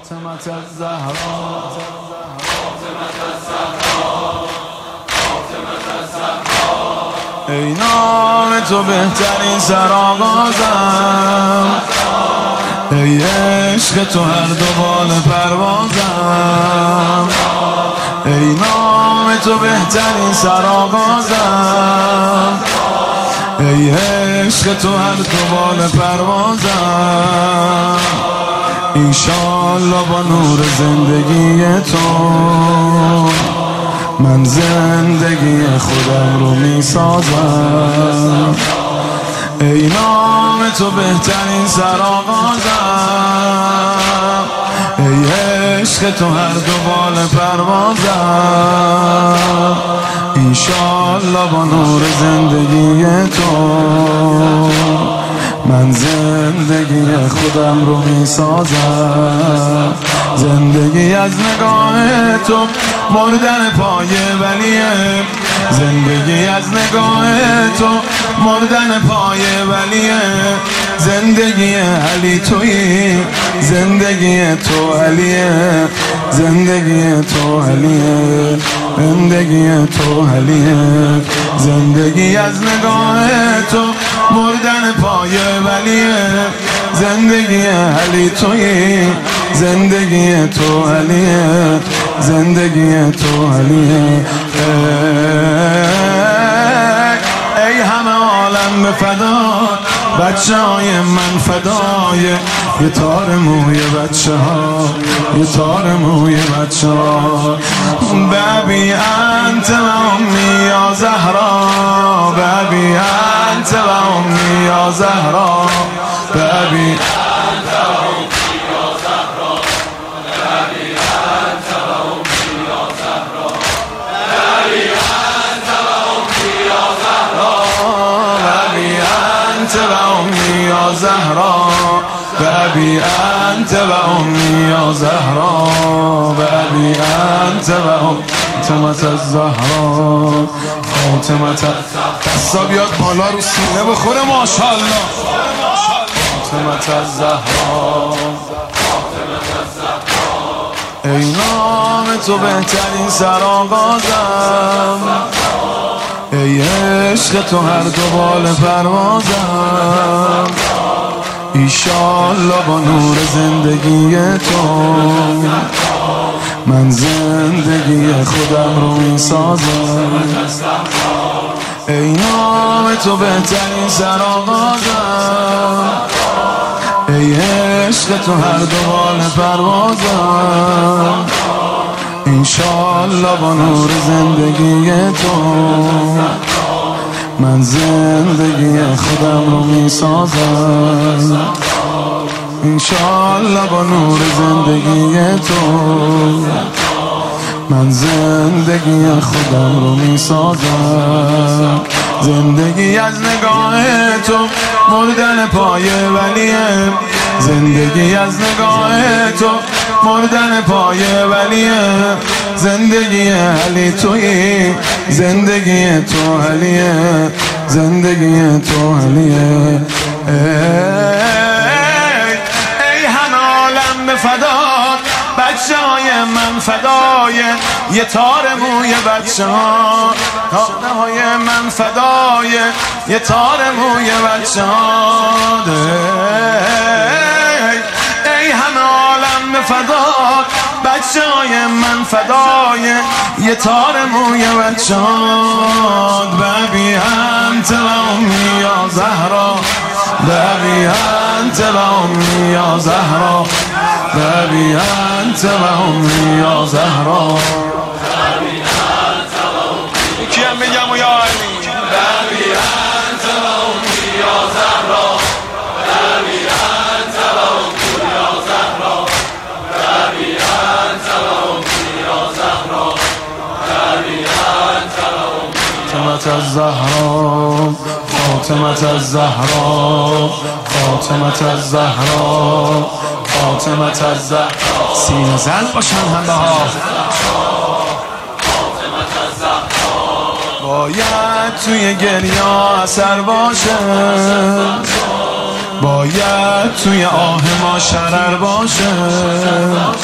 فاطمة الزهراء ای نام تو بهترین سرآغازم، ای عشق تو هر دو بال پروازم، ای نام تو بهترین سرآغازم، ای عشق تو هر دو بال پروازم. انشالله با نور زندگی تو من زندگی خودم رو می سازم. ای نام تو بهترین سرآغازم، ای عشق تو هر دو بال پروازم. انشالله با نور زندگی تو من زندگی خودم رو می سازم. زندگی از نگاه تو مردن پای ولیه، زندگی از نگاه تو مردن پای ولیه. زندگی علی تویی، زندگی تو علیه، زندگی تو علیه، زندگی تو علیه. زندگی از نگاه تو مردن پای ولیه، زندگی علی تویی، زندگی تو علیه، زندگی تو علیه. ای همه عالم به فدا، بچه های من فدای یه تار موی بچه ها، یه تار موی بچه ها. ببی انت و امی یا زهرا، ببی انت و امی یا زهرا، ببی زهرا، بابی انت و امی یا زهرا، بابی انت و فاطمة الزهراء، فاطمة. دستا بیاد بالا رو سینه بخوره ماشاءالله. فاطمة الزهراء، ای نام تو بهترین سرآغازم، ای عشق تو هر دو بال پروازم. ایشالله با نور زندگی تو من زندگی خودم رو می سازم. ای نام تو بهترین سرآغازم، ای عشق تو هر دو بال پروازم. انشالله با نور زندگی تو من زندگی خودم رو می سازم. انشالله با نور زندگی تو من زندگی خودم رو می سازم. زندگی از نگاه تو مردن پای ولیه، زندگی از نگاه تو مردن پای ولیه. زندگی علی تویی، زندگی تو علیه، زندگی تو علیه. ای همه عالم به فدا، بچه های من فدای یه تار موی بچه ها، تانه های من فدای یه تار موی بچه ها. ای همه عالم به فدا، بچه های من فدای یه تار موی بچه ها. ببی انت و امی یا زهرا، ببی انت و امی یا زهرا، ببی انت و امی یا زهرا. کیم میگم و یا علی؟ ببی انت و امی یا زهرا، ببی انت و امی یا زهرا، ببی انت و امی یا زهرا، ببی انت و امی. فاطمة الزهراء، فاطمة الزهراء، فاطمة الزهراء، فاطمة الزهراء. سینه زن باشن همه ها. باید توی گریه اثر باشه، باید توی آه ما شرر باشه.